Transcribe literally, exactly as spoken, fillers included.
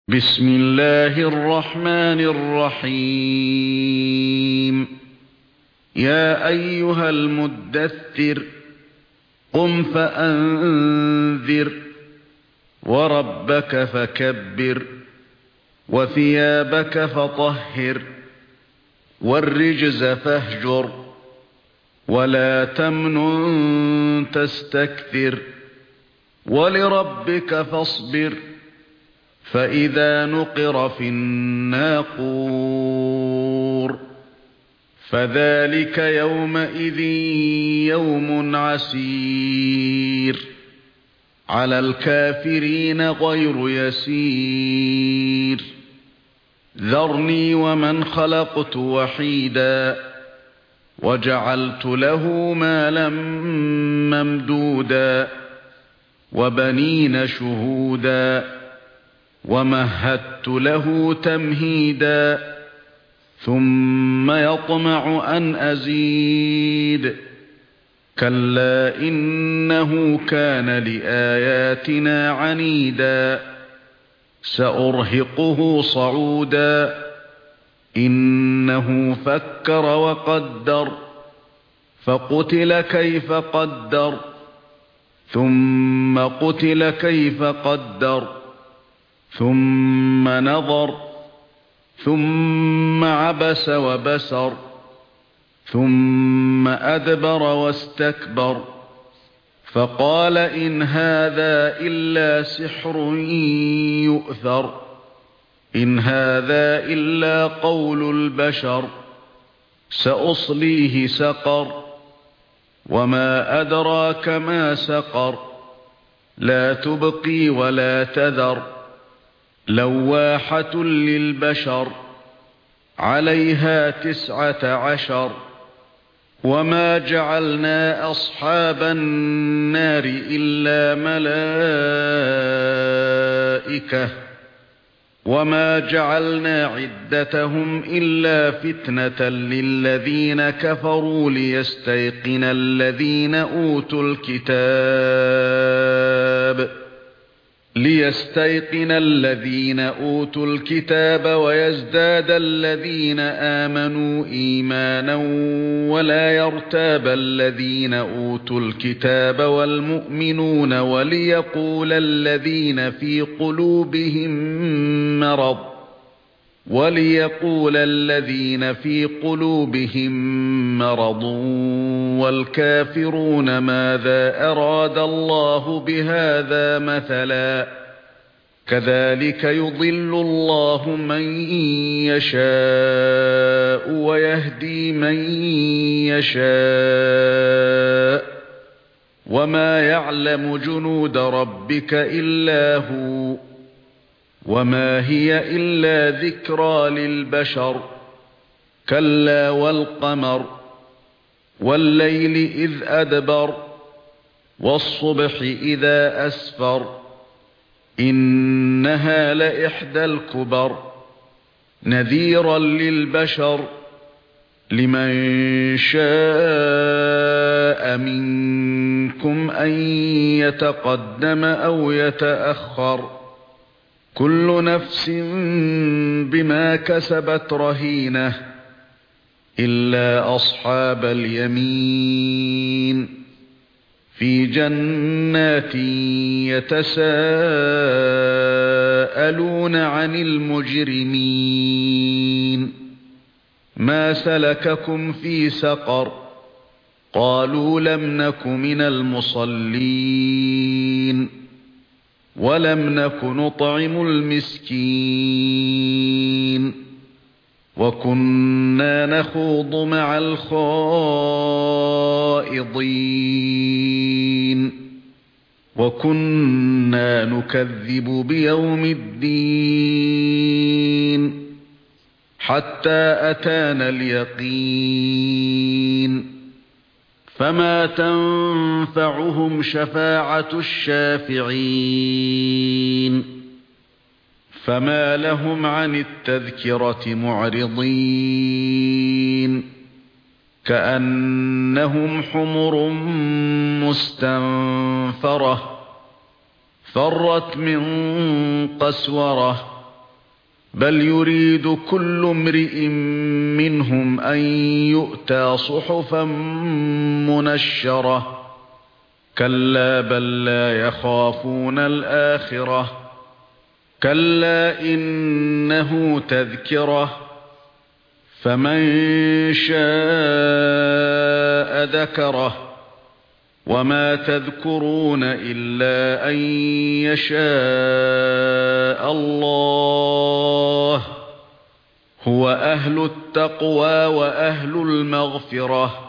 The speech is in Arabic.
بسم الله الرحمن الرحيم. يا أيها المدثر قم فأنذر وربك فكبر وثيابك فطهر والرجز فاهجر ولا تمنن تستكثر ولربك فاصبر فإذا نقر في الناقور فذلك يومئذ يوم عسير على الكافرين غير يسير ذرني ومن خلقت وحيدا وجعلت له مالا ممدودا وبنين شهودا ومهدت له تمهيدا ثم يطمع أن أزيد كلا إنه كان لآياتنا عنيدا سأرهقه صعودا إنه فكر وقدر فقتل كيف قدر ثم قتل كيف قدر ثم نظر ثم عبس وبسر ثم أدبر واستكبر فقال إن هذا إلا سحر يؤثر إن هذا إلا قول البشر سأصليه سقر وما أدراك ما سقر لا تبقي ولا تذر لواحة للبشر عليها تسعة عشر وما جعلنا أصحاب النار إلا ملائكة وما جعلنا عدتهم إلا فتنة للذين كفروا ليستيقن الذين أوتوا الكتاب ليستيقن الذين أوتوا الكتاب ويزداد الذين آمنوا إيمانا ولا يرتاب الذين أوتوا الكتاب والمؤمنون وليقول الذين في قلوبهم مرض وليقول الذين في قلوبهم مرض والكافرون ماذا أراد الله بهذا مثلا كذلك يضل الله من يشاء ويهدي من يشاء وما يعلم جنود ربك إلا هو وما هي إلا ذكرى للبشر كلا والقمر والليل إذ أدبر والصبح إذا أسفر إنها لإحدى الكبر نذيرا للبشر لمن شاء منكم أن يتقدم أو يتأخر كل نفس بما كسبت رهينة إلا أصحاب اليمين في جنات يتساءلون عن المجرمين ما سلككم في سقر قالوا لم نك من المصلين ولم نك نطعم المسكين وكنا نخوض مع الخائضين وكنا نكذب بيوم الدين حتى أتانا اليقين فما تنفعهم شفاعة الشافعين فما لهم عن التذكرة معرضين كأنهم حمر مستنفرة فرت من قسورة بل يريد كل امرئ منهم أن يؤتى صحفا منشرة كلا بل لا يخافون الآخرة كلا إنه تذكرة فمن شاء ذكره وما تذكرون إلا أن يشاء الله هو أهل التقوى وأهل المغفرة